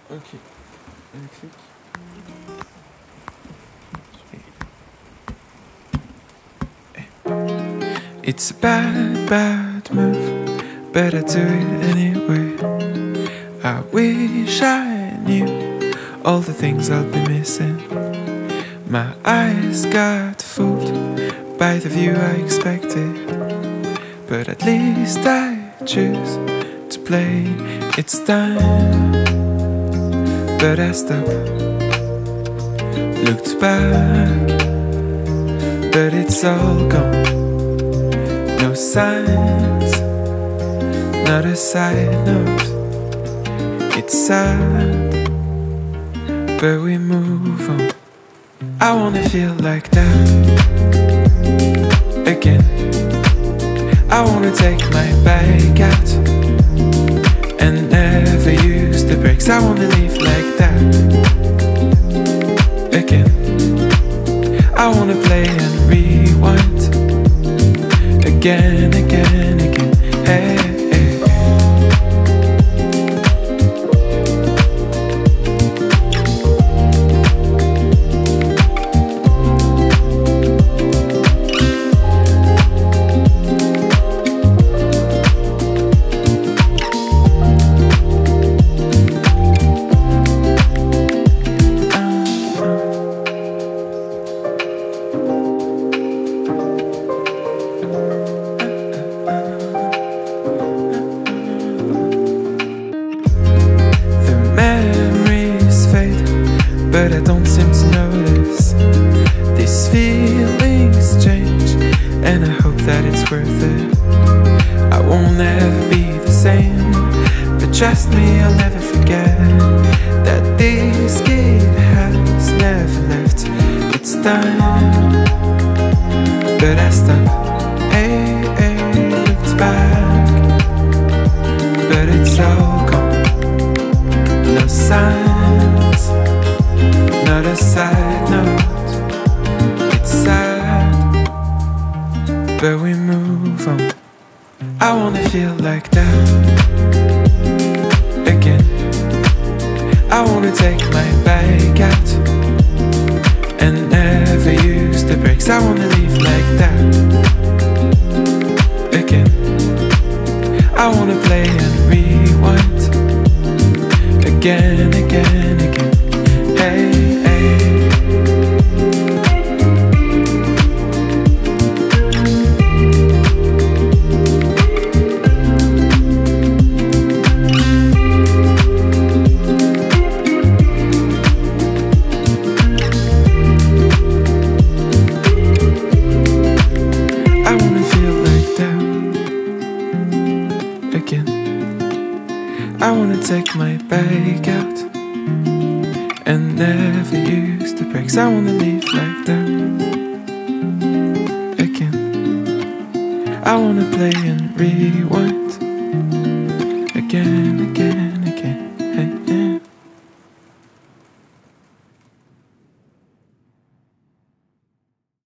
Ok. Un clic. It's a bad, bad move, but I do it anyway. I wish I knew all the things I'll be missing. My eyes got fooled by the view I expected, but at least I choose to play. It's time, but I stopped, looked back, but it's all gone. No signs, not a side note. It's sad, but we move on. I wanna feel like that again. I wanna take my bike out and never use the brakes. I wanna live like that again. I wanna play and rewind again, again, again. Hey, hey. But I don't seem to notice these feelings change, and I hope that it's worth it. I won't ever be the same, but trust me, I'll never forget that this kid has never left. It's time, but I stopped. Hey, hey, looked back, but it's all gone. No signs, not a side note. It's sad, but we move on. I wanna feel like that again. I wanna take my bike out and never use the brakes. I wanna live like that again. I wanna play and rewind again, again, again. Hey, hey. I wanna feel like that again. I wanna take my bike out and never use the brakes. I wanna live like that again. I wanna play and rewind